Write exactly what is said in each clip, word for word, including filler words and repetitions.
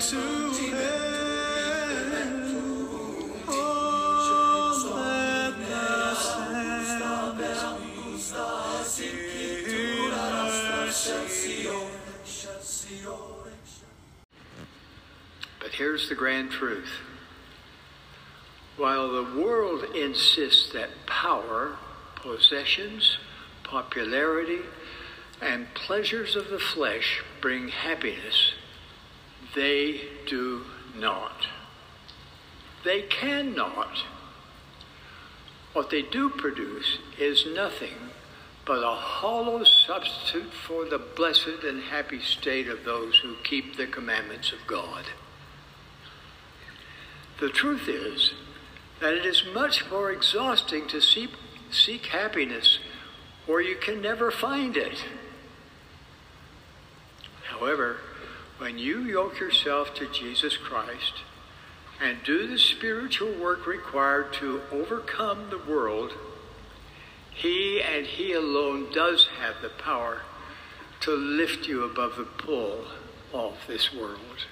to heaven. Oh, let the saints in mercy. But here's the grand truth. While the world insists that power, possessions, popularity, and pleasures of the flesh bring happiness, they do not. They cannot. What they do produce is nothing but a hollow substitute for the blessed and happy state of those who keep the commandments of God. The truth is that it is much more exhausting to seek, seek happiness where you can never find it. However, when you yoke yourself to Jesus Christ and do the spiritual work required to overcome the world, He and He alone does have the power to lift you above the pull of this world.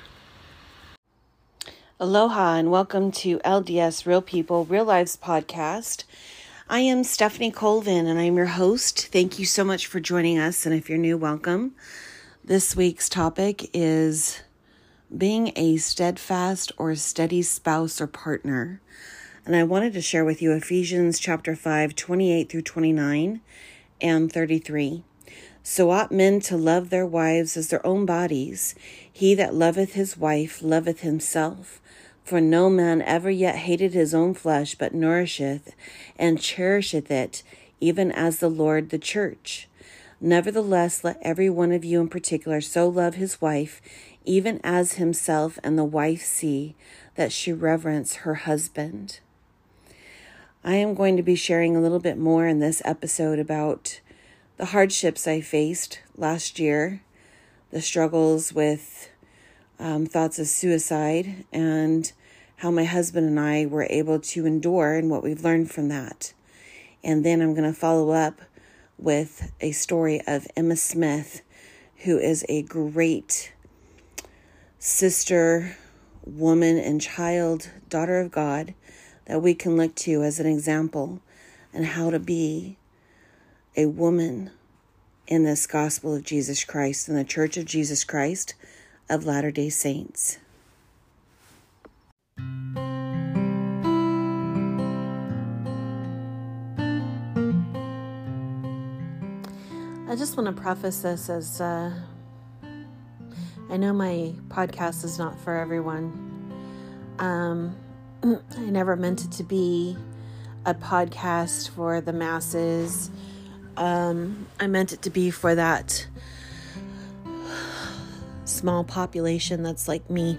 Aloha and welcome to L D S Real People, Real Lives podcast. I am Stephanie Colvin and I'm your host. Thank you so much for joining us. And if you're new, welcome. This week's topic is being a steadfast or steady spouse or partner. And I wanted to share with you Ephesians chapter five, twenty-eight through twenty-nine and thirty-three. So ought men to love their wives as their own bodies. He that loveth his wife loveth himself. For no man ever yet hated his own flesh, but nourisheth and cherisheth it, even as the Lord the church. Nevertheless, let every one of you in particular so love his wife, even as himself, and the wife see that she reverence her husband. I am going to be sharing a little bit more in this episode about the hardships I faced last year, the struggles with um, thoughts of suicide, and how my husband and I were able to endure and what we've learned from that. And then I'm going to follow up with a story of Emma Smith, who is a great sister, woman, and child, daughter of God, that we can look to as an example and how to be a woman in this gospel of Jesus Christ, in the Church of Jesus Christ of Latter-day Saints. I just want to preface this as uh, I know my podcast is not for everyone. Um, I never meant it to be a podcast for the masses. Um, I meant it to be for that small population that's like me.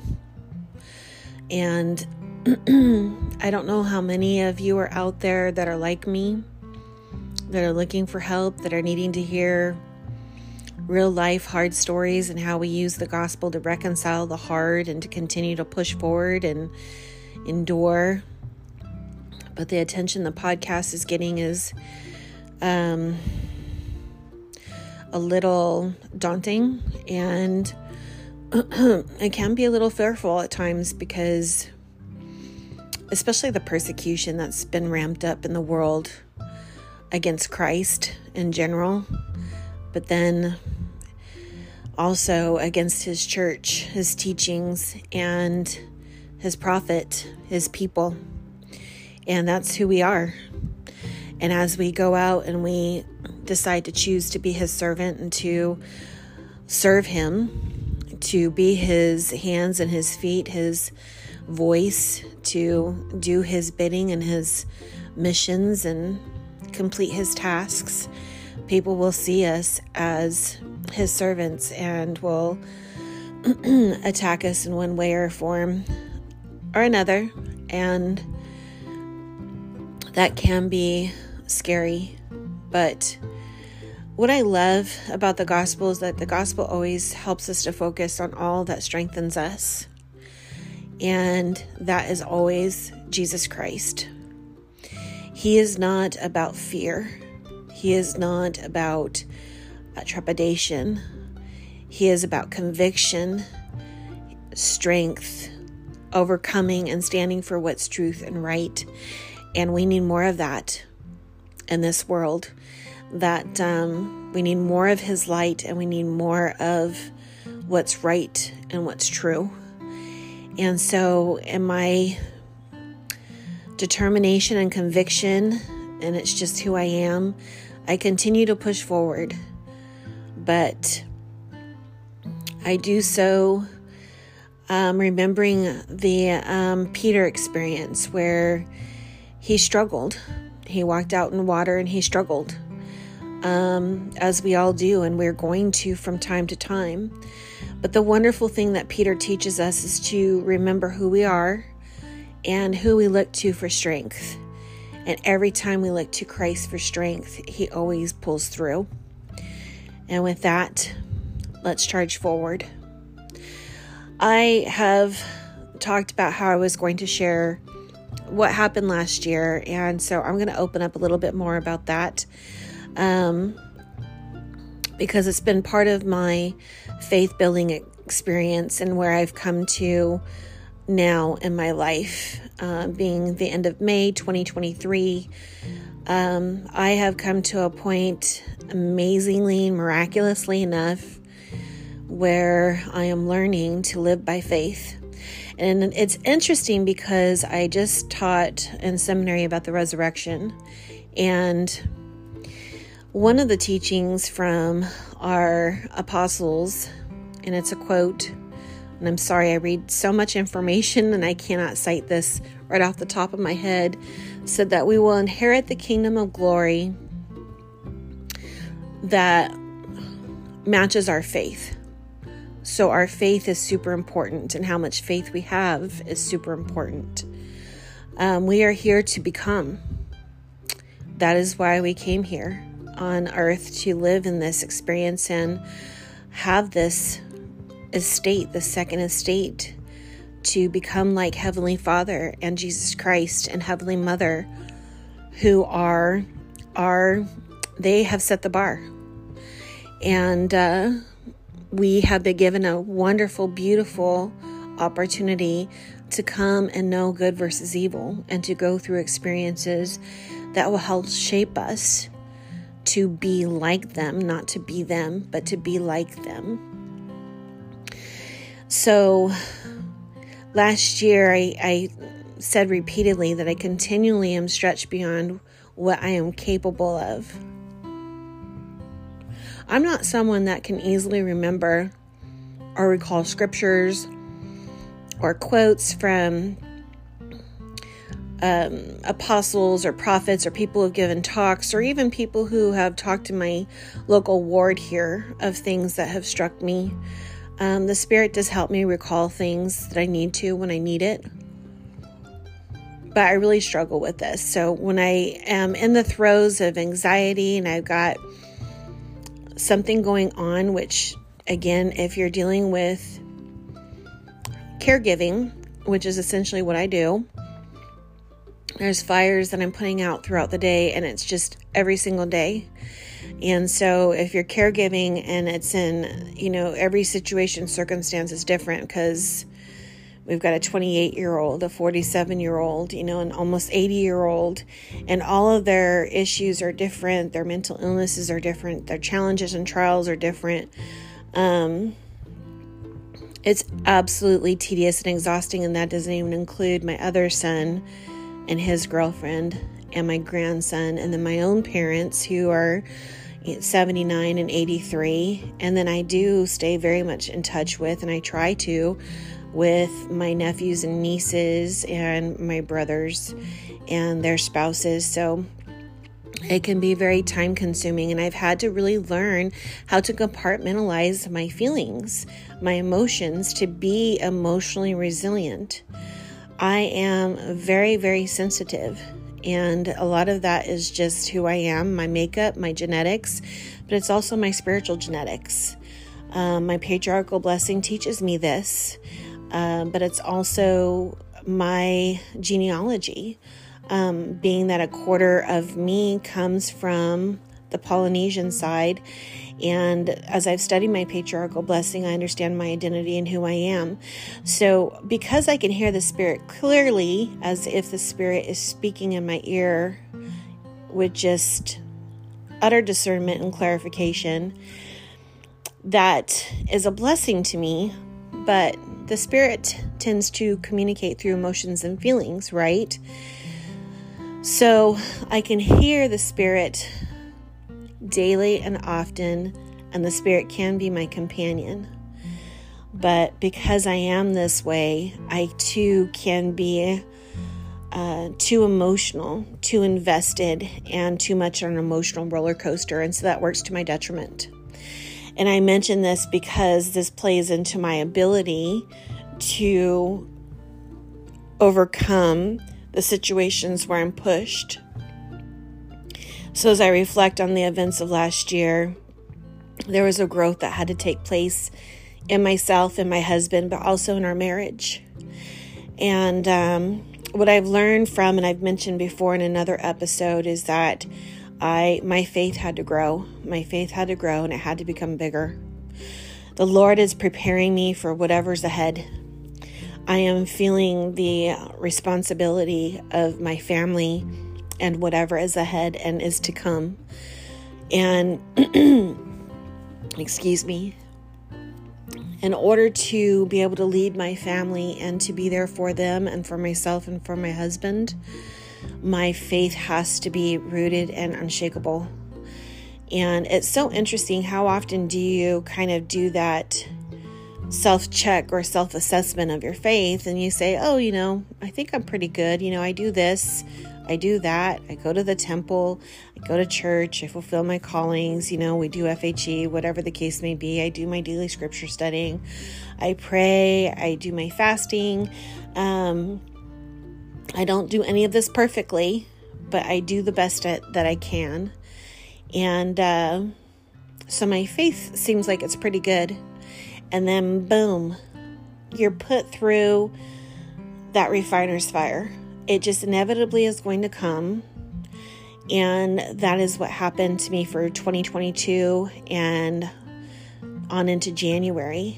And I don't know how many of you are out there that are like me, that are looking for help, that are needing to hear real life hard stories and how we use the gospel to reconcile the hard and to continue to push forward and endure. But the attention the podcast is getting is um, a little daunting, and it can be a little fearful at times because especially the persecution that's been ramped up in the world against Christ in general, but then also against his church, his teachings, and his prophet, his people. And that's who we are. And as we go out and we decide to choose to be his servant and to serve him, to be his hands and his feet, his voice, to do his bidding and his missions and complete his tasks, people will see us as his servants and will attack us in one way or form or another. And that can be scary. But what I love about the gospel is that the gospel always helps us to focus on all that strengthens us. And that is always Jesus Christ. He is not about fear. He is not about uh, trepidation. He is about conviction. strength, overcoming and standing for what's truth and right. And we need more of that in this world. That um, we need more of his light, and we need more of what's right and what's true. And so in my determination and conviction, and it's just who I am, I continue to push forward. But I do so um, remembering the um, Peter experience where he struggled. He walked out in water and he struggled, um, as we all do, and we're going to from time to time. But the wonderful thing that Peter teaches us is to remember who we are and who we look to for strength. And every time we look to Christ for strength, he always pulls through. And with that, let's charge forward. I have talked about how I was going to share what happened last year, and so I'm going to open up a little bit more about that, um, because it's been part of my faith building experience and where I've come to now in my life, uh, being the end of May twenty twenty-three. Um, I have come to a point, amazingly, miraculously enough, where I am learning to live by faith. And it's interesting because I just taught in seminary about the resurrection. And one of the teachings from our apostles, and it's a quote, and I'm sorry I read so much information and I cannot cite this right off the top of my head, said that we will inherit the kingdom of glory that matches our faith. So our faith is super important, and how much faith we have is super important. Um, we are here to become. That is why we came here on earth, to live in this experience and have this estate, the second estate, to become like Heavenly Father and Jesus Christ and Heavenly Mother, who are, are they have set the bar. And, uh, we have been given a wonderful, beautiful opportunity to come and know good versus evil, and to go through experiences that will help shape us to be like them, not to be them, but to be like them. So last year, I, I said repeatedly that I continually am stretched beyond what I am capable of. I'm not someone that can easily remember or recall scriptures or quotes from um, apostles or prophets or people who have given talks, or even people who have talked in my local ward here of things that have struck me. Um, the Spirit does help me recall things that I need to when I need it. But I really struggle with this. So when I am in the throes of anxiety and I've got something going on, which again, if you're dealing with caregiving, which is essentially what I do, there's fires that I'm putting out throughout the day, and it's just every single day. And so if you're caregiving and it's in, you know, every situation, circumstance is different, because we've got a twenty-eight year old, a forty-seven year old, you know, an almost eighty year old, and all of their issues are different. Their mental illnesses are different. Their challenges and trials are different. Um, it's absolutely tedious and exhausting. And that doesn't even include my other son and his girlfriend and my grandson, and then my own parents who are seventy-nine and eighty-three. And then I do stay very much in touch with, and I try to, with my nephews and nieces and my brothers and their spouses. So it can be very time consuming, and I've had to really learn how to compartmentalize my feelings, my emotions, to be emotionally resilient. I am very, very sensitive, and a lot of that is just who I am, my makeup, my genetics, but it's also my spiritual genetics. Um, my patriarchal blessing teaches me this. Uh, but it's also my genealogy, um, being that a quarter of me comes from the Polynesian side, And as I've studied my patriarchal blessing, I understand my identity and who I am. So because I can hear the Spirit clearly, as if the Spirit is speaking in my ear with just utter discernment and clarification, that is a blessing to me. But the Spirit tends to communicate through emotions and feelings, right? So I can hear the Spirit daily and often, and the Spirit can be my companion. But because I am this way, I too can be uh, too emotional, too invested, and too much on an emotional roller coaster, and so that works to my detriment. And I mention this because this plays into my ability to overcome the situations where I'm pushed. So as I reflect on the events of last year, there was a growth that had to take place in myself and my husband, but also in our marriage. And um, what I've learned from, and I've mentioned before in another episode, is that I my faith had to grow. My faith had to grow, and it had to become bigger. The Lord is preparing me for whatever's ahead. I am feeling the responsibility of my family and whatever is ahead and is to come. And, excuse me, in order to be able to lead my family and to be there for them and for myself and for my husband, my faith has to be rooted and unshakable. And it's so interesting, how often do you kind of do that self-check or self-assessment of your faith, and you say, oh, you know, I think I'm pretty good. You know, I do this, I do that. I go to the temple, I go to church, I fulfill my callings. You know, we do F H E, whatever the case may be. I do my daily scripture studying. I pray. I do my fasting. Um, I don't do any of this perfectly, but I do the best at, that I can. And uh, so my faith seems like it's pretty good. And then, boom, you're put through that refiner's fire. It just inevitably is going to come. And that is what happened to me for twenty twenty-two and on into January.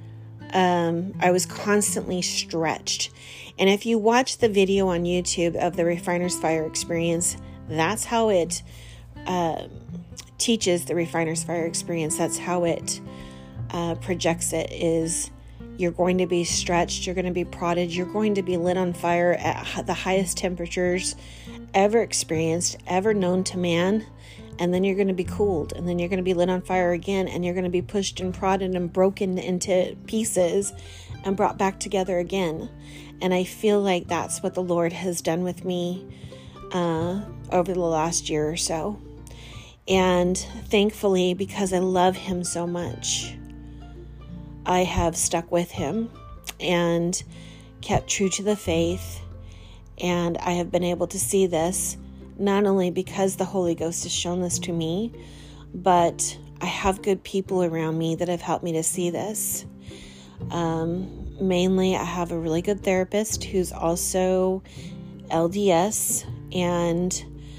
Um, I was constantly stretched. And if you watch the video on YouTube of the refiner's fire experience, that's how it uh, teaches the refiner's fire experience. That's how it uh, projects it, is you're going to be stretched, you're going to be prodded, you're going to be lit on fire at the highest temperatures ever experienced, ever known to man, and then you're going to be cooled, and then you're going to be lit on fire again, and you're going to be pushed and prodded and broken into pieces and brought back together again. And I feel like that's what the Lord has done with me uh, over the last year or so. And thankfully, because I love Him so much, I have stuck with Him and kept true to the faith. And I have been able to see this, not only because the Holy Ghost has shown this to me, but I have good people around me that have helped me to see this. Um, mainly, I have a really good therapist who's also L D S, and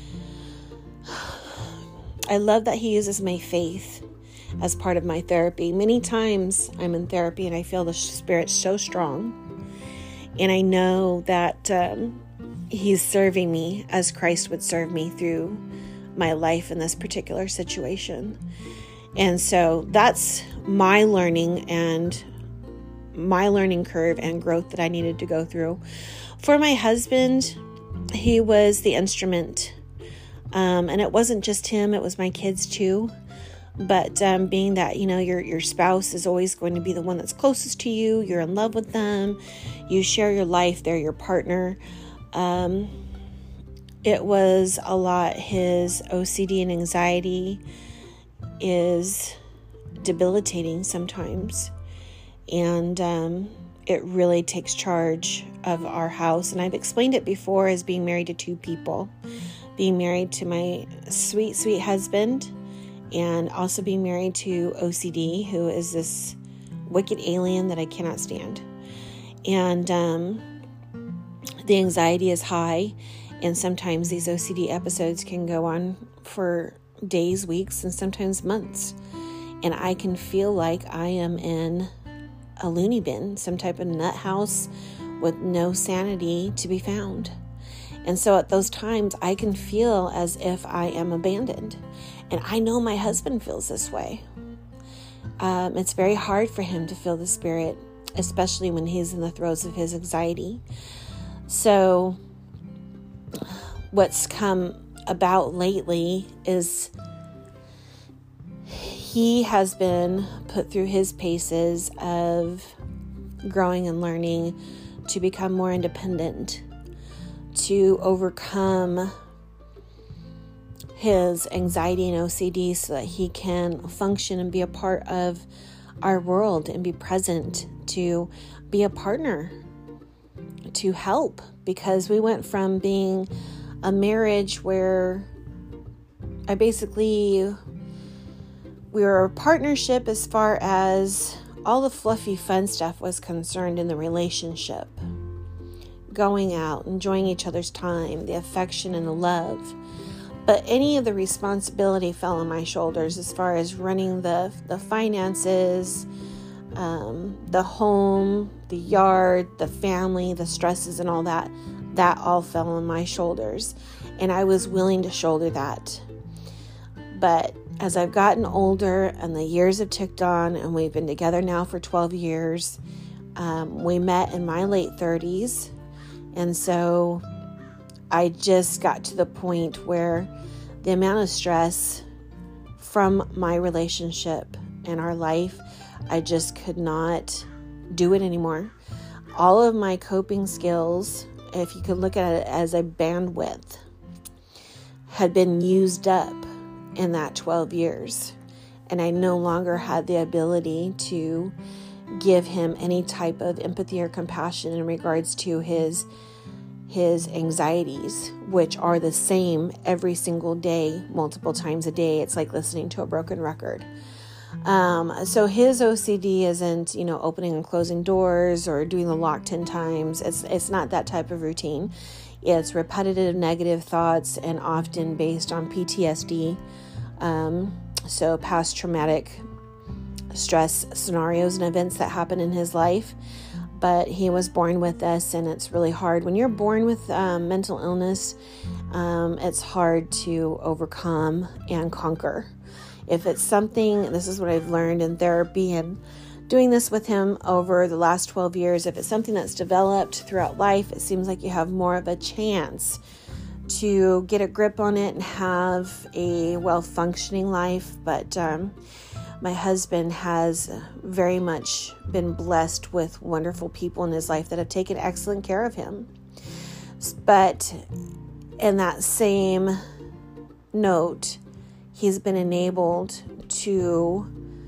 I love that he uses my faith as part of my therapy. Many times I'm in therapy and I feel the Spirit so strong, and I know that um, He's serving me as Christ would serve me through my life in this particular situation. And so that's my learning and my learning curve and growth that I needed to go through. For my husband, he was the instrument. Um, and it wasn't just him, it was my kids too. But um, being that, you know, your your spouse is always going to be the one that's closest to you, you're in love with them, you share your life, they're your partner. Um, it was a lot. His O C D and anxiety is debilitating sometimes. And um, it really takes charge of our house. And I've explained it before as being married to two people. Being married to my sweet, sweet husband, and also being married to O C D, who is this wicked alien that I cannot stand. And um, the anxiety is high, and sometimes these O C D episodes can go on for days, weeks, and sometimes months. and I can feel like I am in a loony bin, some type of nut house with no sanity to be found. And so at those times, I can feel as if I am abandoned. And I know my husband feels this way. Um, it's very hard for him to feel the Spirit, especially when he's in the throes of his anxiety. So what's come about lately is he has been put through his paces of growing and learning to become more independent, to overcome his anxiety and O C D so that he can function and be a part of our world and be present, to be a partner, to help, because we went from being a marriage where I basically, we were a partnership as far as all the fluffy fun stuff was concerned in the relationship. Going out, enjoying each other's time, the affection and the love. But any of the responsibility fell on my shoulders as far as running the, the finances, um, the home, the yard, the family, the stresses and all that. That all fell on my shoulders. And I was willing to shoulder that. But as I've gotten older and the years have ticked on, and we've been together now for twelve years, um, we met in my late thirties. And so I just got to the point where the amount of stress from my relationship and our life, I just could not do it anymore. All of my coping skills, if you could look at it as a bandwidth, had been used up in that twelve years. And I no longer had the ability to give him any type of empathy or compassion in regards to his his anxieties, which are the same every single day, multiple times a day. It's like listening to a broken record. Um, so his O C D isn't, you know, opening and closing doors or doing the lock ten times. It's it's not that type of routine. It's repetitive negative thoughts, and often based on P T S D. Um, so past traumatic stress scenarios and events that happen in his life. But he was born with this, and it's really hard. When you're born with um, mental illness, um, it's hard to overcome and conquer. If it's something, this is what I've learned in therapy and doing this with him over the last twelve years, if it's something that's developed throughout life, it seems like you have more of a chance to get a grip on it and have a well-functioning life. But um, my husband has very much been blessed with wonderful people in his life that have taken excellent care of him. But in that same note, he's been enabled to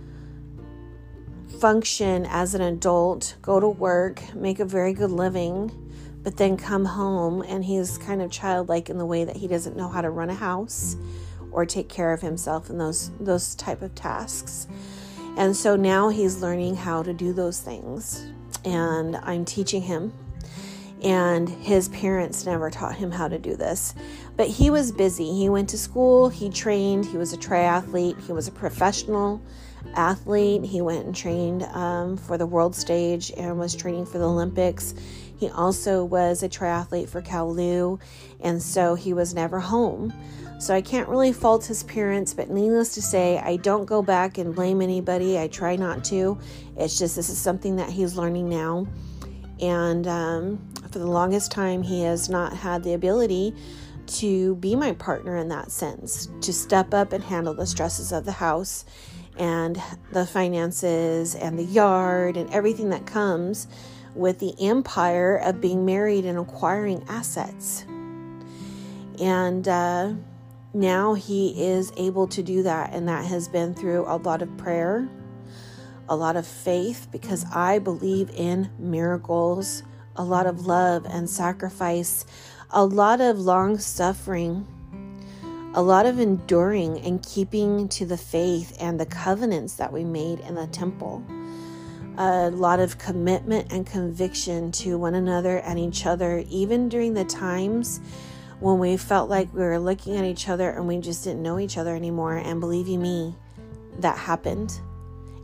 function as an adult, go to work, make a very good living, but then come home and he's kind of childlike in the way that he doesn't know how to run a house or take care of himself in those those type of tasks. And so now he's learning how to do those things, and I'm teaching him. And his parents never taught him how to do this. But he was busy. He went to school, he trained, he was a triathlete, he was a professional athlete. He went and trained um, for the world stage and was training for the Olympics. He also was a triathlete for Kowloon, and so he was never home. So I can't really fault his parents, but needless to say, I don't go back and blame anybody. I try not to. It's just this is something that he's learning now. And um, for the longest time, he has not had the ability to be my partner in that sense, to step up and handle the stresses of the house and the finances and the yard and everything that comes with the empire of being married and acquiring assets. And uh, now he is able to do that, and that has been through a lot of prayer, a lot of faith, because I believe in miracles, a lot of love and sacrifice, a lot of long suffering, a lot of enduring and keeping to the faith and the covenants that we made in the temple. A lot of commitment and conviction to one another and each other, even during the times when we felt like we were looking at each other and we just didn't know each other anymore. And believe you me, that happened.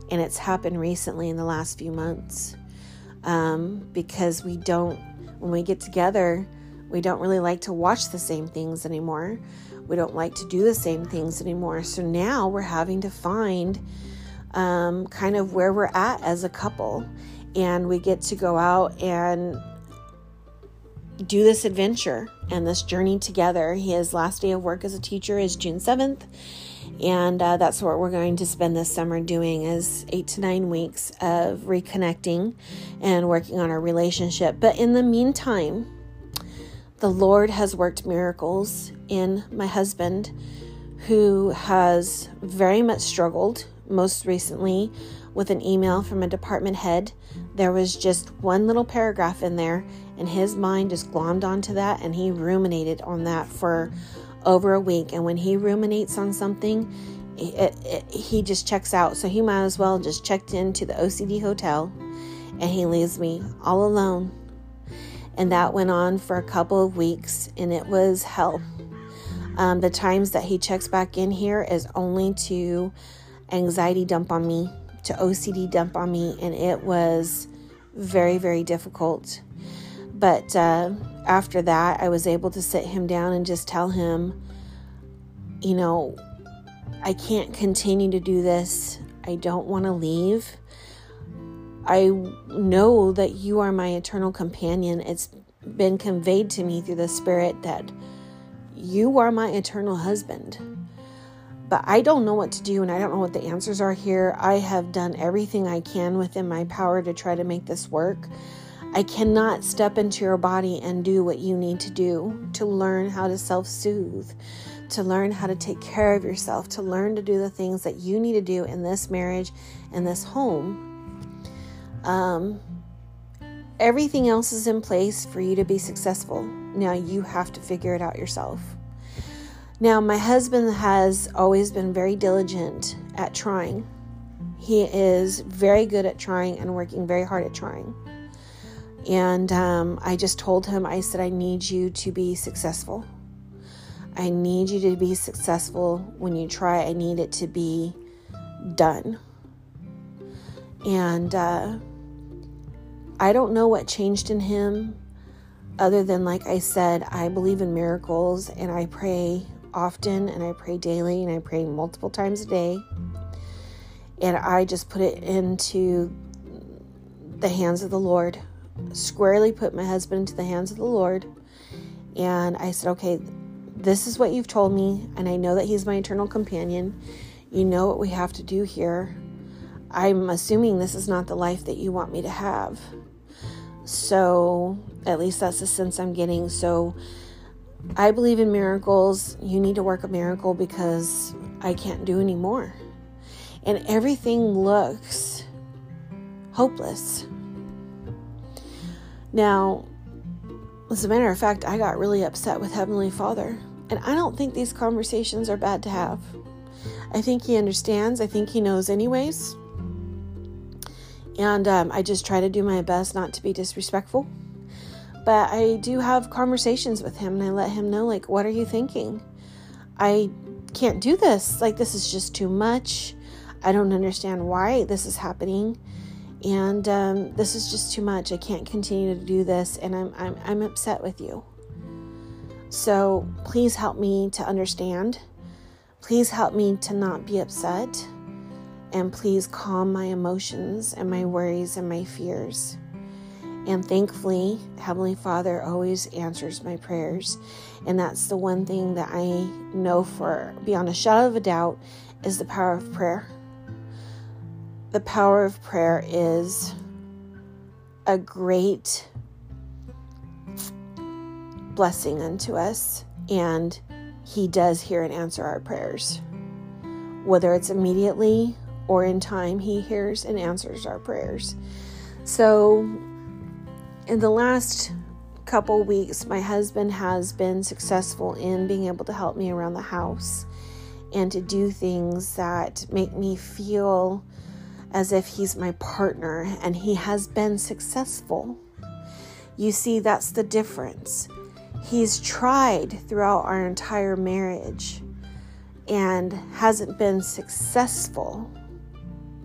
And it's happened recently in the last few months. Um, because we don't, when we get together, we don't really like to watch the same things anymore. We don't like to do the same things anymore. So now we're having to find um, kind of where we're at as a couple. And we get to go out and do this adventure and this journey together. His last day of work as a teacher is June seventh. And uh, that's what we're going to spend this summer doing, is eight to nine weeks of reconnecting and working on our relationship. But in the meantime, the Lord has worked miracles in my husband, who has very much struggled, most recently with an email from a department head. There was just one little paragraph in there, and his mind just glommed onto that, and he ruminated on that for over a week. And when he ruminates on something, it, it, he just checks out. So he might as well just checked into the O C D hotel, and he leaves me all alone. And that went on for a couple of weeks, and it was hell. Um, the times that he checks back in here is only to anxiety dump on me, to O C D dump on me, and it was very, very difficult. But uh, after that, I was able to sit him down and just tell him, you know, I can't continue to do this. I don't want to leave. I know that you are my eternal companion. It's been conveyed to me through the Spirit that you are my eternal husband. But I don't know what to do, and I don't know what the answers are here. I have done everything I can within my power to try to make this work. I cannot step into your body and do what you need to do to learn how to self-soothe, to learn how to take care of yourself, to learn to do the things that you need to do in this marriage and this home. Um, everything else is in place for you to be successful. Now you have to figure it out yourself. Now, my husband has always been very diligent at trying. He is very good at trying and working very hard at trying. And um, I just told him, I said, I need you to be successful. I need you to be successful when you try. I need it to be done. And uh, I don't know what changed in him, other than, like I said, I believe in miracles, and I pray often, and I pray daily, and I pray multiple times a day. And I just put it into the hands of the Lord. Squarely put my husband into the hands of the Lord. And I said, okay, this is what you've told me, and I know that he's my eternal companion. You know what we have to do here. I'm assuming this is not the life that you want me to have. So at least that's the sense I'm getting. So I believe in miracles. You need to work a miracle, because I can't do any more. And everything looks hopeless. Now, as a matter of fact, I got really upset with Heavenly Father. And I don't think these conversations are bad to have. I think he understands. I think he knows anyways. And um, I just try to do my best not to be disrespectful. But I do have conversations with him, and I let him know, like, what are you thinking? I can't do this. Like, this is just too much. I don't understand why this is happening. And um, this is just too much. I can't continue to do this, and I'm I'm I'm upset with you. So please help me to understand. Please help me to not be upset, and please calm my emotions and my worries and my fears. And thankfully, Heavenly Father always answers my prayers, and that's the one thing that I know for beyond a shadow of a doubt is the power of prayer. The power of prayer is a great blessing unto us, and he does hear and answer our prayers. Whether it's immediately or in time, he hears and answers our prayers. So in the last couple weeks, my husband has been successful in being able to help me around the house and to do things that make me feel as if he's my partner, and he has been successful. You see, that's the difference. He's tried throughout our entire marriage and hasn't been successful.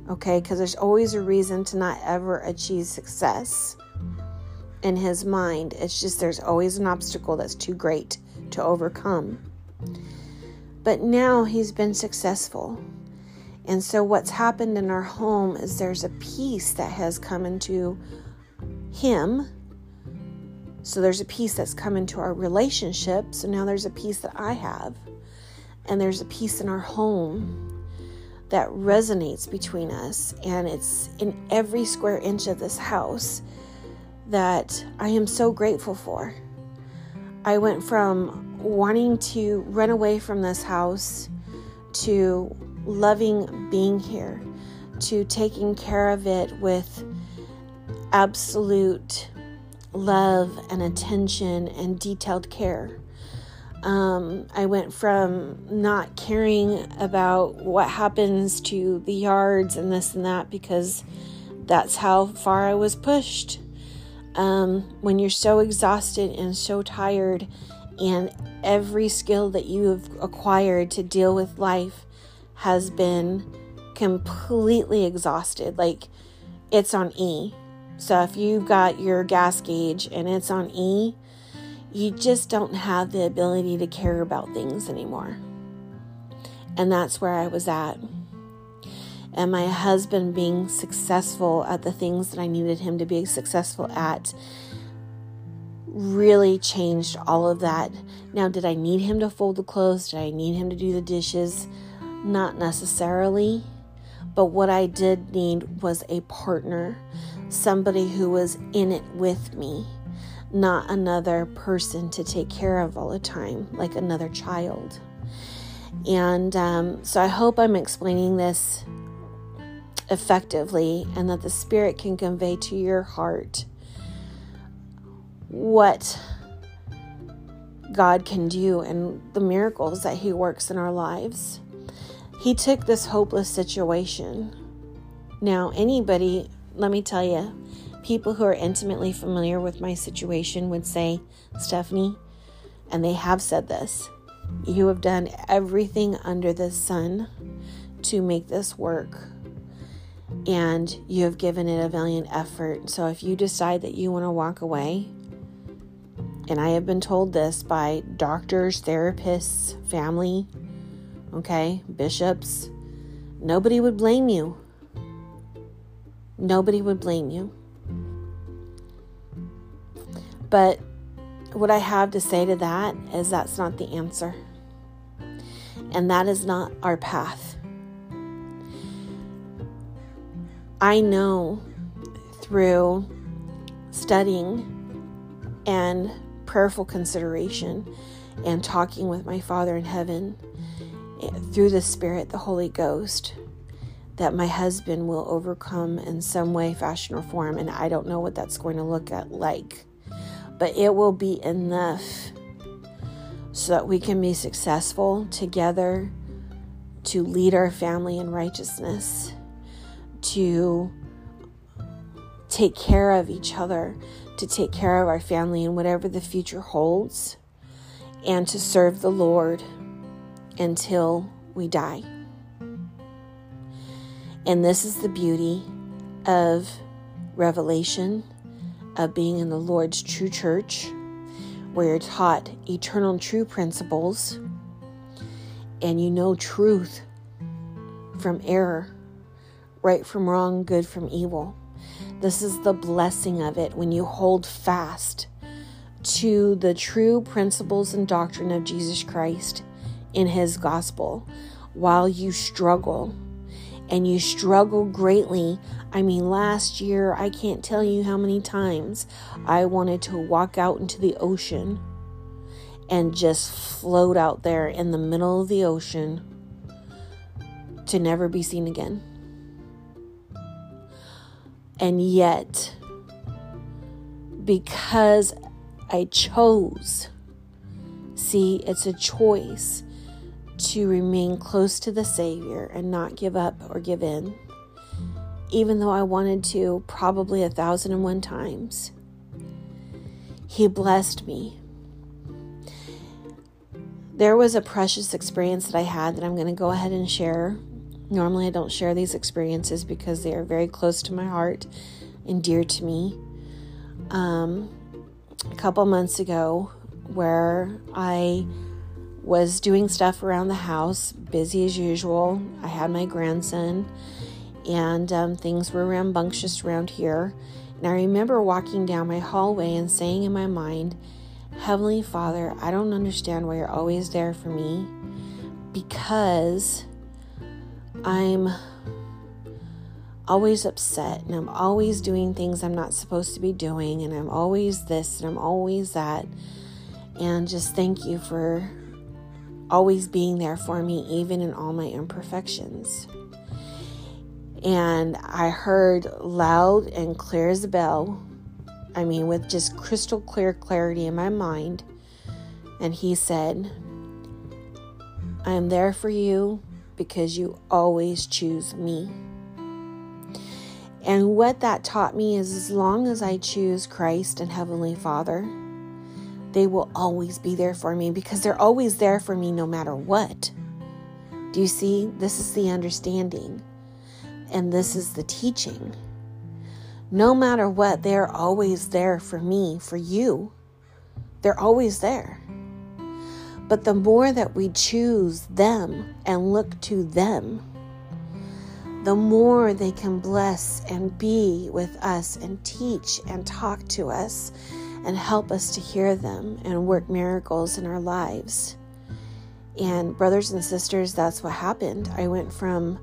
Okay, because there's always a reason to not ever achieve success in his mind. It's just there's always an obstacle that's too great to overcome. But now he's been successful. And so what's happened in our home is there's a peace that has come into him. So there's a peace that's come into our relationship. So now there's a peace that I have. And there's a peace in our home that resonates between us. And it's in every square inch of this house that I am so grateful for. I went from wanting to run away from this house to loving being here, to taking care of it with absolute love and attention and detailed care. Um, I went from not caring about what happens to the yards and this and that because that's how far I was pushed. Um, when you're so exhausted and so tired, and every skill that you have acquired to deal with life has been completely exhausted, like it's on E. So if you've got your gas gauge and it's on E, you just don't have the ability to care about things anymore. And that's where I was at. And my husband being successful at the things that I needed him to be successful at really changed all of that. Now, did I need him to fold the clothes? Did I need him to do the dishes? Not necessarily. But what I did need was a partner, somebody who was in it with me, not another person to take care of all the time, like another child. And um, so I hope I'm explaining this effectively and that the Spirit can convey to your heart what God can do and the miracles that He works in our lives. He took this hopeless situation. Now, anybody, let me tell you, people who are intimately familiar with my situation would say, Stephanie, and they have said this, you have done everything under the sun to make this work, and you have given it a valiant effort. So if you decide that you want to walk away, and I have been told this by doctors, therapists, family, okay, bishops, nobody would blame you. Nobody would blame you. But what I have to say to that is that's not the answer. And that is not our path. I know through studying and prayerful consideration and talking with my Father in heaven through the Spirit, the Holy Ghost, that my husband will overcome in some way, fashion, or form. And I don't know what that's going to look at like. But it will be enough so that we can be successful together to lead our family in righteousness, to take care of each other, to take care of our family in whatever the future holds, and to serve the Lord until we die. And this is the beauty of revelation, of being in the Lord's true church, where you're taught eternal true principles and you know truth from error, right from wrong, good from evil. This is the blessing of it when you hold fast to the true principles and doctrine of Jesus Christ in His gospel while you struggle. And you struggle greatly. I mean, last year, I can't tell you how many times I wanted to walk out into the ocean and just float out there in the middle of the ocean to never be seen again. And yet, because I chose, see, it's a choice to remain close to the Savior and not give up or give in, even though I wanted to probably a thousand and one times. He blessed me. There was a precious experience that I had that I'm going to go ahead and share Normally, I don't share these experiences because they are very close to my heart and dear to me. Um, a couple months ago, where I was doing stuff around the house, busy as usual. I had my grandson, and um, things were rambunctious around here. And I remember walking down my hallway and saying in my mind, Heavenly Father, I don't understand why you're always there for me, because I'm always upset and I'm always doing things I'm not supposed to be doing, and I'm always this and I'm always that. And just thank you for always being there for me, even in all my imperfections. And I heard loud and clear as a bell, I mean, with just crystal clear clarity in my mind. And he said, I am there for you because you always choose me. And what that taught me is, as long as I choose Christ and Heavenly Father, they will always be there for me, because they're always there for me no matter what. Do you see? This is the understanding. And this is the teaching. No matter what, they're always there for me, for you. They're always there. But the more that we choose them and look to them, the more they can bless and be with us and teach and talk to us and help us to hear them and work miracles in our lives. And brothers and sisters, that's what happened. I went from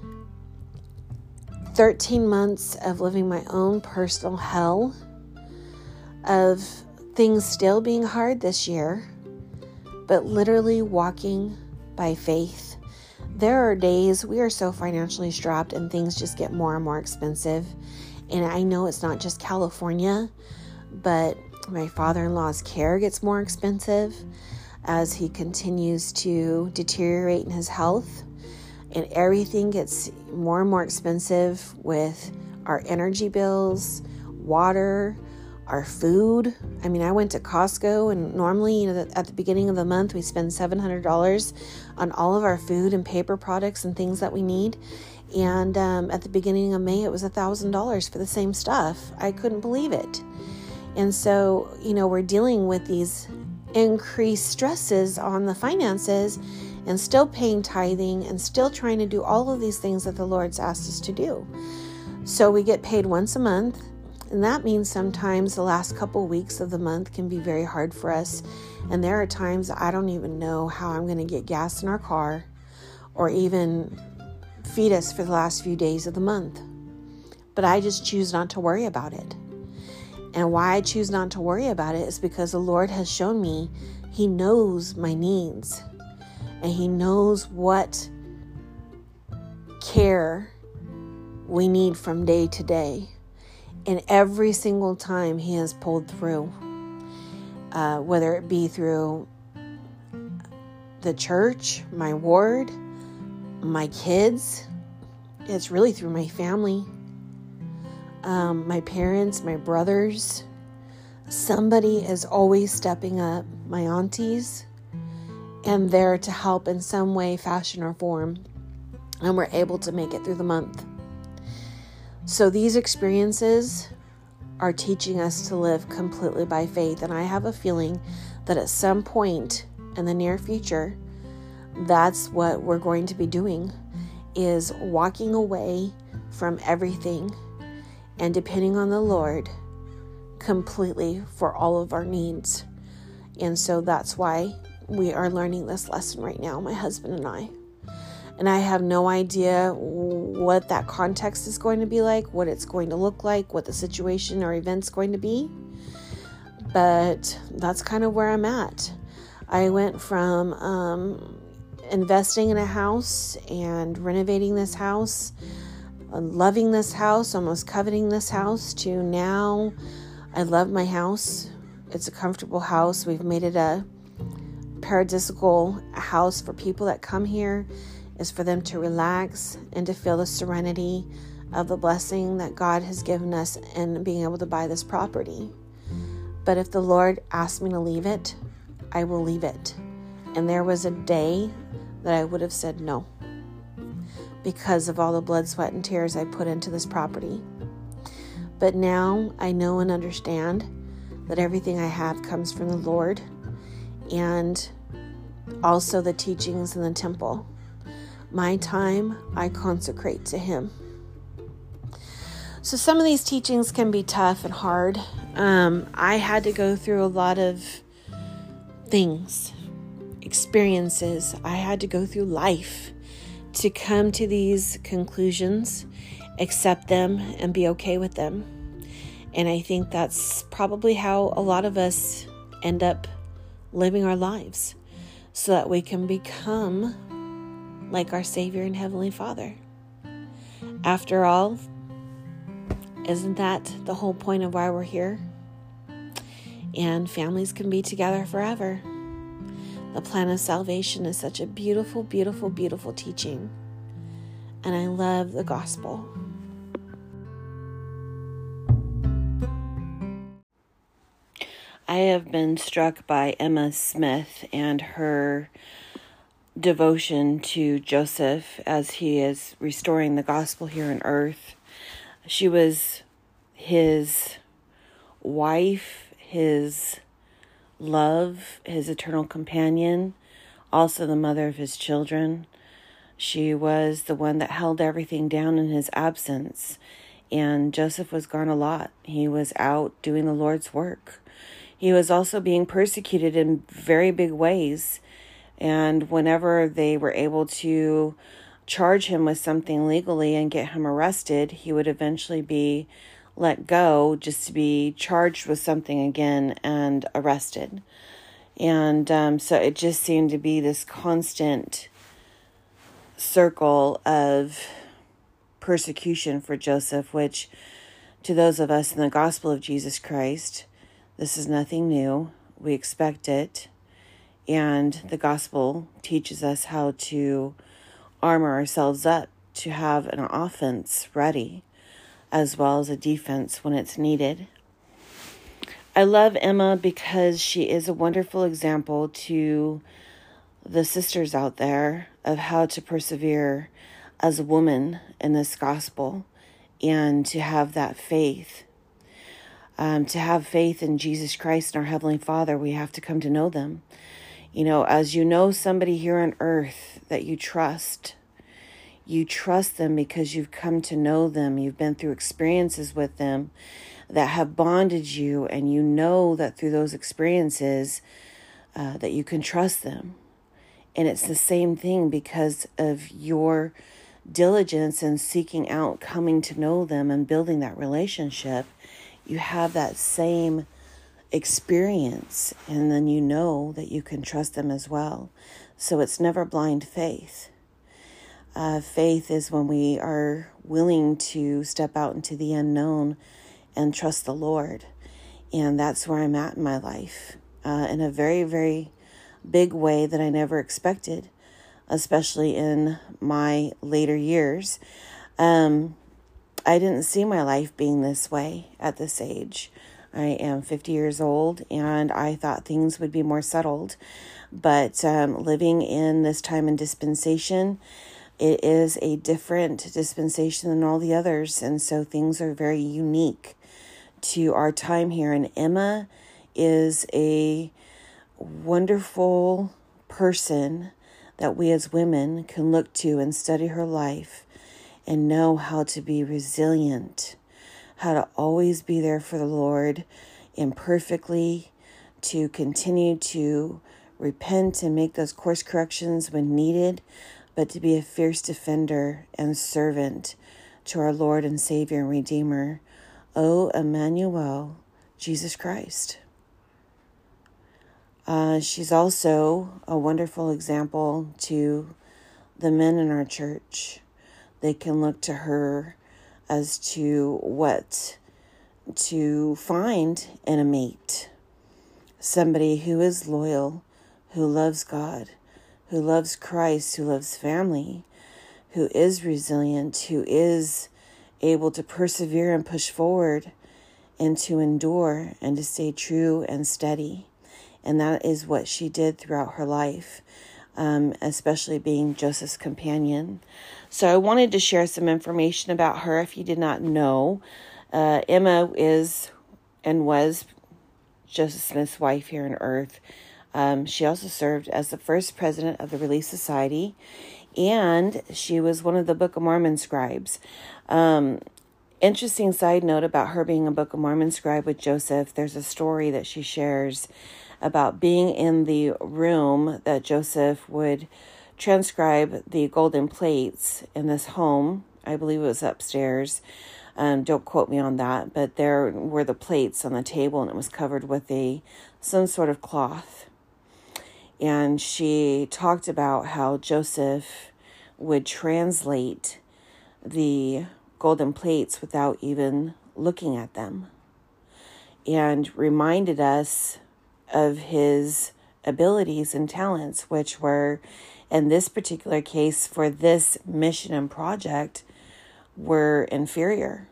thirteen months of living my own personal hell, of things still being hard this year, but literally walking by faith. There are days we are so financially strapped and things just get more and more expensive. And I know it's not just California, but my father-in-law's care gets more expensive as he continues to deteriorate in his health. And everything gets more and more expensive with our energy bills, water, our food. I mean, I went to Costco, and normally, you know, at the beginning of the month, we spend seven hundred dollars on all of our food and paper products and things that we need. And um, at the beginning of May, it was one thousand dollars for the same stuff. I couldn't believe it. And so, you know, we're dealing with these increased stresses on the finances, and still paying tithing and still trying to do all of these things that the Lord's asked us to do. So we get paid once a month, and that means sometimes the last couple weeks of the month can be very hard for us. And there are times I don't even know how I'm going to get gas in our car or even feed us for the last few days of the month. But I just choose not to worry about it. And why I choose not to worry about it is because the Lord has shown me He knows my needs. And He knows what care we need from day to day. And every single time He has pulled through, uh, whether it be through the church, my ward, my kids, it's really through my family, um, my parents, my brothers. Somebody is always stepping up, my aunties, and there to help in some way, fashion, or form. And we're able to make it through the month. So these experiences are teaching us to live completely by faith. And I have a feeling that at some point in the near future, that's what we're going to be doing, is walking away from everything and depending on the Lord completely for all of our needs. And so that's why we are learning this lesson right now, my husband and I. And I have no idea what that context is going to be like, what it's going to look like, what the situation or event's going to be. But that's kind of where I'm at. I went from um, investing in a house and renovating this house, loving this house, almost coveting this house, to now I love my house. It's a comfortable house. We've made it a paradisical house for people that come here, is for them to relax and to feel the serenity of the blessing that God has given us in being able to buy this property. But if the Lord asked me to leave it, I will leave it. And there was a day that I would have said no. because of all the blood, sweat, and tears I put into this property. But now I know and understand that everything I have comes from the Lord, and also the teachings in the temple. My time I consecrate to Him. So some of these teachings can be tough and hard. Um, I had to go through a lot of things, experiences. I had to go through life to come to these conclusions, accept them, and be okay with them. And I think that's probably how a lot of us end up living our lives, so that we can become like our Savior and Heavenly Father. After all, isn't that the whole point of why we're here? And families can be together forever. The plan of salvation is such a beautiful, beautiful, beautiful teaching. And I love the gospel. I have been struck by Emma Smith and her devotion to Joseph as he is restoring the gospel here on earth. She was his wife, his love, his eternal companion, also the mother of his children. She was the one that held everything down in his absence. And Joseph was gone a lot. He was out doing the Lord's work. He was also being persecuted in very big ways. And whenever they were able to charge him with something legally and get him arrested, he would eventually be let go just to be charged with something again and arrested. And um, so it just seemed to be this constant circle of persecution for Joseph, which to those of us in the gospel of Jesus Christ, this is nothing new. We expect it. And the gospel teaches us how to armor ourselves up to have an offense ready, as well as a defense when it's needed. I love Emma because she is a wonderful example to the sisters out there of how to persevere as a woman in this gospel and to have that faith. Um, to have faith in Jesus Christ and our Heavenly Father, we have to come to know them. You know, as you know somebody here on earth that you trust, you trust them because you've come to know them. You've been through experiences with them that have bonded you, and you know that through those experiences uh, that you can trust them. And it's the same thing because of your diligence in seeking out, coming to know them and building that relationship. You have that same experience, and then you know that you can trust them as well. So it's never blind faith. Uh, faith is when we are willing to step out into the unknown and trust the Lord. And that's where I'm at in my life, uh, in a very, very big way that I never expected, especially in my later years. Um, I didn't see my life being this way at this age. I am fifty years old, and I thought things would be more settled. But um, living in this time and dispensation, it is a different dispensation than all the others. And so things are very unique to our time here. And Emma is a wonderful person that we as women can look to and study her life and know how to be resilient, how to always be there for the Lord imperfectly, to continue to repent and make those course corrections when needed, but to be a fierce defender and servant to our Lord and Savior and Redeemer, O Emmanuel, Jesus Christ. Uh, she's also a wonderful example to the men in our church. They can look to her as to what to find in a mate. Somebody who is loyal, who loves God, who loves Christ, who loves family, who is resilient, who is able to persevere and push forward and to endure and to stay true and steady. And that is what she did throughout her life. um, especially being Joseph's companion. So I wanted to share some information about her if you did not know. Uh, Emma is and was Joseph Smith's wife here on earth. Um, she also served as the first president of the Relief Society, and she was one of the Book of Mormon scribes. Um, interesting side note about her being a Book of Mormon scribe with Joseph, there's a story that she shares about being in the room that Joseph would transcribe the golden plates in this home. I believe it was upstairs. Um, don't quote me on that, but there were the plates on the table, and it was covered with a some sort of cloth. And she talked about how Joseph would translate the golden plates without even looking at them, and reminded us of his abilities and talents, which were, in this particular case, for this mission and project, were inferior.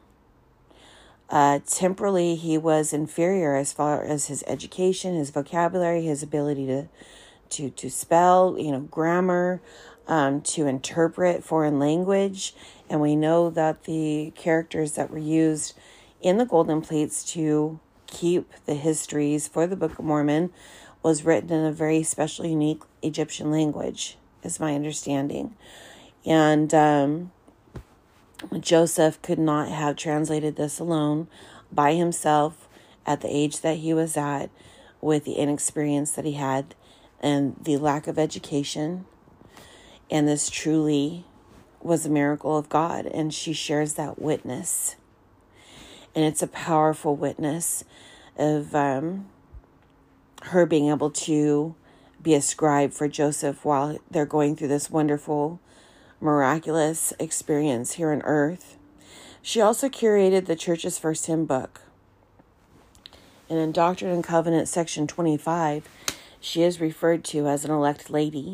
Uh, temporally, he was inferior as far as his education, his vocabulary, his ability to to to spell, you know, grammar, um, to interpret foreign language. And we know that the characters that were used in the golden plates to keep the histories for the Book of Mormon was written in a very special, unique Egyptian language, is my understanding. And um, Joseph could not have translated this alone by himself at the age that he was at, with the inexperience that he had and the lack of education. And this truly was a miracle of God. And she shares that witness. And it's a powerful witness of um, her being able to be a scribe for Joseph while they're going through this wonderful, miraculous experience here on earth. She also curated the church's first hymn book. And in Doctrine and Covenants, section twenty-five, she is referred to as an elect lady.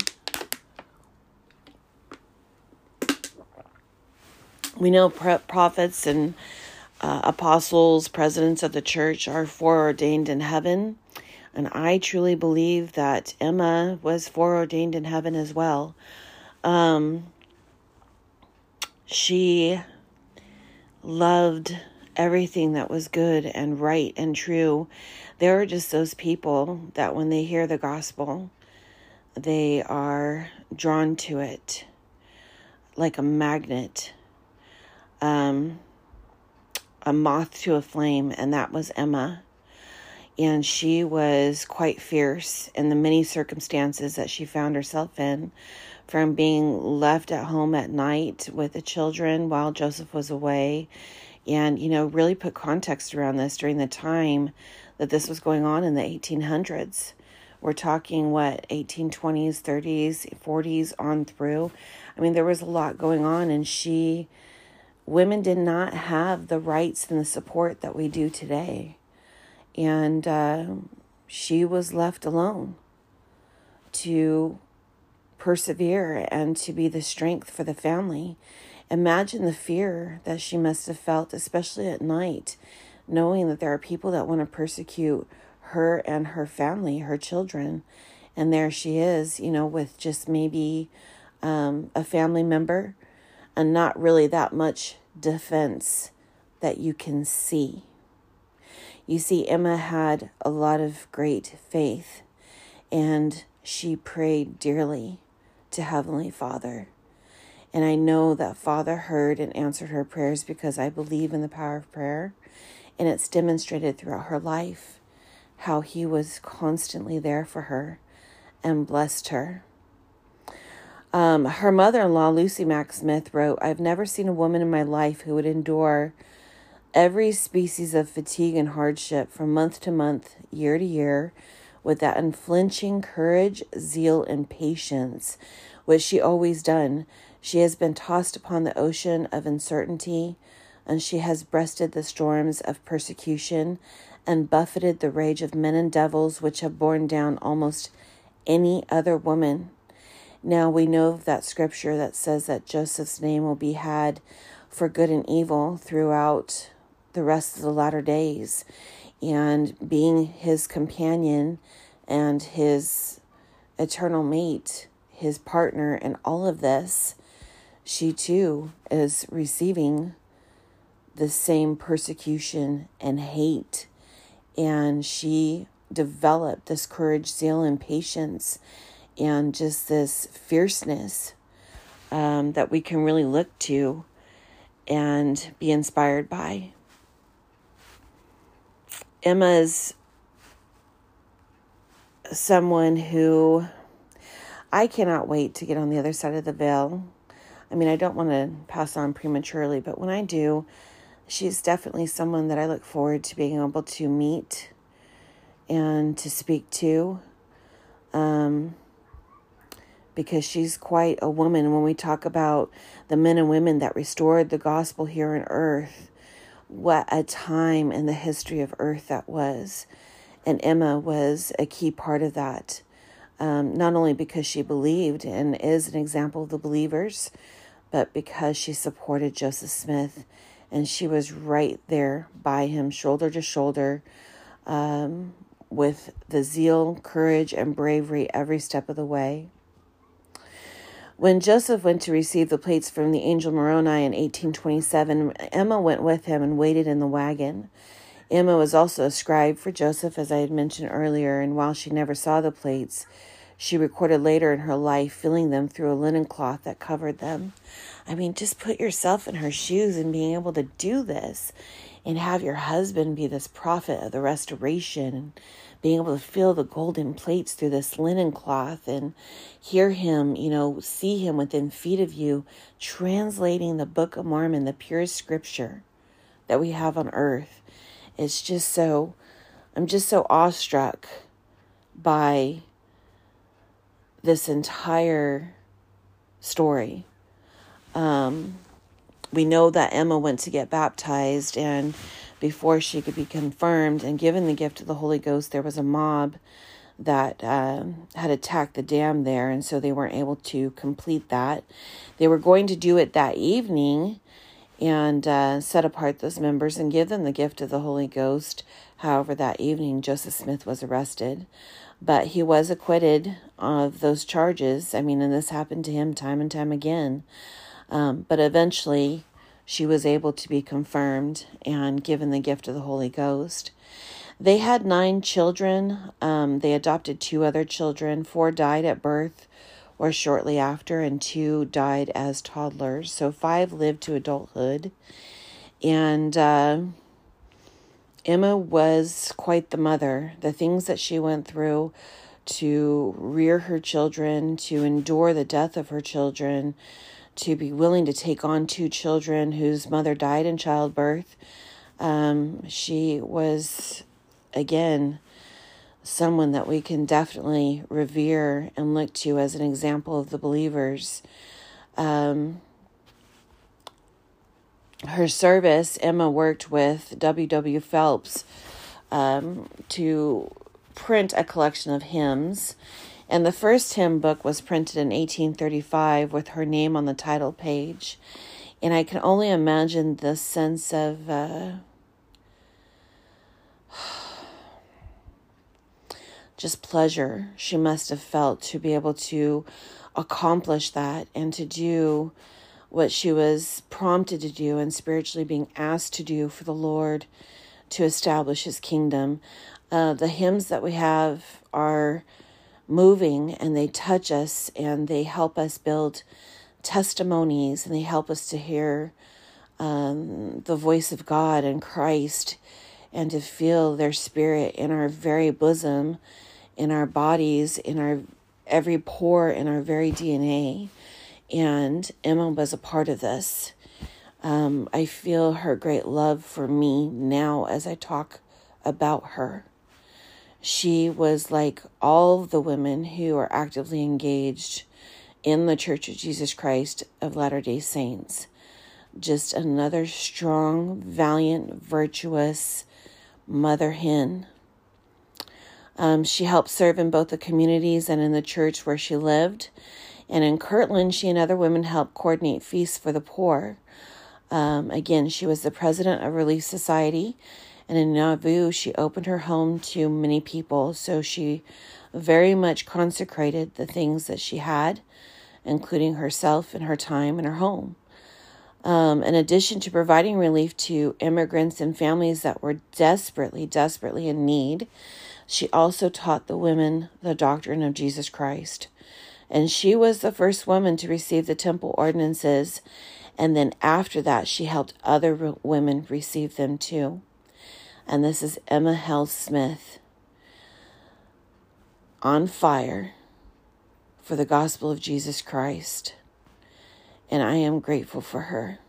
We know prophets and uh, apostles, presidents of the church are foreordained in heaven. And I truly believe that Emma was foreordained in heaven as well. Um, she loved everything that was good and right and true. There are just those people that when they hear the gospel, they are drawn to it like a magnet, um, a moth to a flame, and that was Emma. And she was quite fierce in the many circumstances that she found herself in, from being left at home at night with the children while Joseph was away. And, you know, really put context around this during the time that this was going on in the eighteen hundreds. We're talking, what, eighteen twenties, thirties, forties on through. I mean, there was a lot going on, and she, women did not have the rights and the support that we do today. And uh, she was left alone to persevere and to be the strength for the family. Imagine the fear that she must have felt, especially at night, knowing that there are people that want to persecute her and her family, her children. And there she is, you know, with just maybe um, a family member and not really that much defense that you can see. You see, Emma had a lot of great faith, and she prayed dearly to Heavenly Father. And I know that Father heard and answered her prayers because I believe in the power of prayer. And it's demonstrated throughout her life how he was constantly there for her and blessed her. Um, her mother-in-law, Lucy Mack Smith, wrote, "I've never seen a woman in my life who would endure every species of fatigue and hardship from month to month, year to year, with that unflinching courage, zeal, and patience, which she always done. She has been tossed upon the ocean of uncertainty, and she has breasted the storms of persecution and buffeted the rage of men and devils which have borne down almost any other woman." Now we know of that scripture that says that Joseph's name will be had for good and evil throughout the rest of the latter days. And being his companion and his eternal mate, his partner in all of this, she too is receiving the same persecution and hate. And she developed this courage, zeal, and patience, and just this fierceness um, that we can really look to and be inspired by. Emma's someone who I cannot wait to get on the other side of the veil. I mean, I don't want to pass on prematurely, but when I do, she's definitely someone that I look forward to being able to meet and to speak to, um, because she's quite a woman. When we talk about the men and women that restored the gospel here on earth, what a time in the history of earth that was. And Emma was a key part of that, um, not only because she believed and is an example of the believers, but because she supported Joseph Smith, and she was right there by him, shoulder to shoulder, um, with the zeal, courage, and bravery every step of the way. When Joseph went to receive the plates from the angel Moroni in eighteen twenty-seven, Emma went with him and waited in the wagon. Emma was also a scribe for Joseph, as I had mentioned earlier, and while she never saw the plates, she recorded later in her life filling them through a linen cloth that covered them. I mean, just put yourself in her shoes and being able to do this and have your husband be this prophet of the restoration and being able to feel the golden plates through this linen cloth and hear him, you know, see him within feet of you, translating the Book of Mormon, the purest scripture that we have on earth. It's just so, I'm just so awestruck by this entire story. Um, we know that Emma went to get baptized, and before she could be confirmed and given the gift of the Holy Ghost, there was a mob that uh, had attacked the dam there, and so they weren't able to complete that. They were going to do it that evening and uh, set apart those members and give them the gift of the Holy Ghost. However, that evening, Joseph Smith was arrested, but he was acquitted of those charges. I mean, and this happened to him time and time again. Um, but eventually, she was able to be confirmed and given the gift of the Holy Ghost. They had nine children. Um, they adopted two other children. Four died at birth or shortly after, and two died as toddlers. So five lived to adulthood. And uh, Emma was quite the mother. The things that she went through to rear her children, to endure the death of her children, to be willing to take on two children whose mother died in childbirth. Um, she was, again, someone that we can definitely revere and look to as an example of the believers. Um, her service, Emma worked with W W Phelps um, to print a collection of hymns. And the first hymn book was printed in eighteen thirty-five with her name on the title page. And I can only imagine the sense of uh, just pleasure she must have felt to be able to accomplish that and to do what she was prompted to do and spiritually being asked to do for the Lord to establish his kingdom. Uh, the hymns that we have are moving, and they touch us, and they help us build testimonies, and they help us to hear um, the voice of God and Christ, and to feel their spirit in our very bosom, in our bodies, in our every pore, in our very D N A. And Emma was a part of this. Um, I feel her great love for me now as I talk about her. She was like all the women who are actively engaged in the Church of Jesus Christ of Latter-day Saints. Just another strong, valiant, virtuous mother hen. Um, she helped serve in both the communities and in the church where she lived. And in Kirtland, she and other women helped coordinate feasts for the poor. Um, again, she was the president of Relief Society, And in Nauvoo, she opened her home to many people. So she very much consecrated the things that she had, including herself and her time and her home. Um, in addition to providing relief to immigrants and families that were desperately, desperately in need, she also taught the women the doctrine of Jesus Christ. And she was the first woman to receive the temple ordinances. And then after that, she helped other re- women receive them too. And this is Emma Hale Smith, on fire for the gospel of Jesus Christ. And I am grateful for her.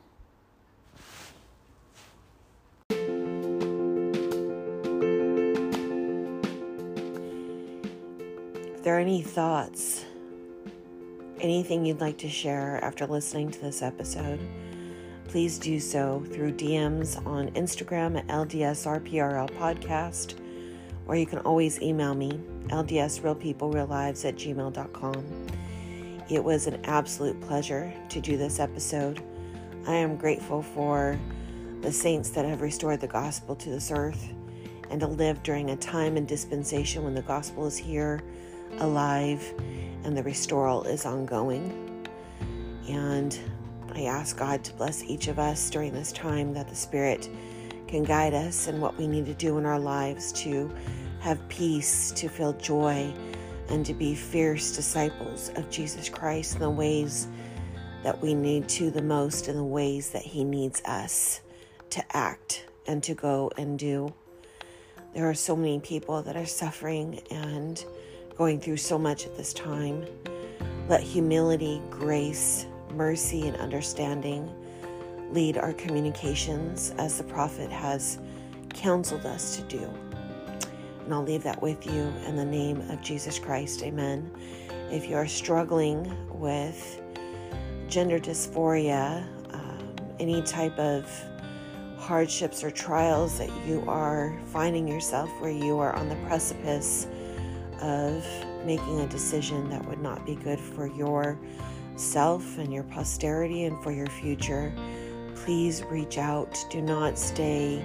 If there are any thoughts, anything you'd like to share after listening to this episode, please do so through D Ms on Instagram at L D S R P R L podcast, or you can always email me, L D S real people real lives at gmail dot com. It was an absolute pleasure to do this episode. I am grateful for the saints that have restored the gospel to this earth, and to live during a time and dispensation when the gospel is here, alive, and the restoral is ongoing. And I ask God to bless each of us during this time, that the Spirit can guide us in what we need to do in our lives to have peace, to feel joy, and to be fierce disciples of Jesus Christ in the ways that we need to the most, in the ways that He needs us to act and to go and do. There are so many people that are suffering and going through so much at this time. Let humility, grace, mercy, and understanding lead our communications as the prophet has counseled us to do. And I'll leave that with you in the name of Jesus Christ. Amen. If you are struggling with gender dysphoria, um, any type of hardships or trials that you are finding yourself where you are on the precipice of making a decision that would not be good for yourself and your posterity and for your future, please reach out. Do not stay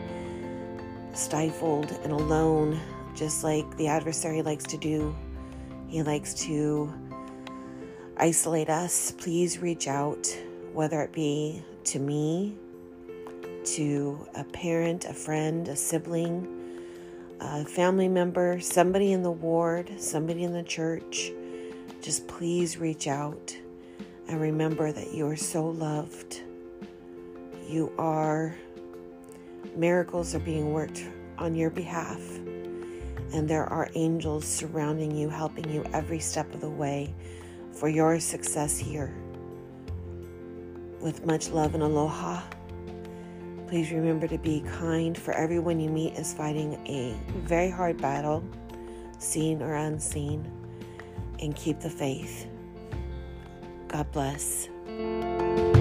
stifled and alone, just like the adversary likes to do. He likes to isolate us. Please reach out, whether it be to me, to a parent, a friend, a sibling, a family member, somebody in the ward, somebody in the church. Just please reach out and remember that you are so loved. You are, miracles are being worked on your behalf, and there are angels surrounding you, helping you every step of the way for your success here. With much love and aloha, please remember to be kind, for everyone you meet is fighting a very hard battle, seen or unseen, and keep the faith. God bless.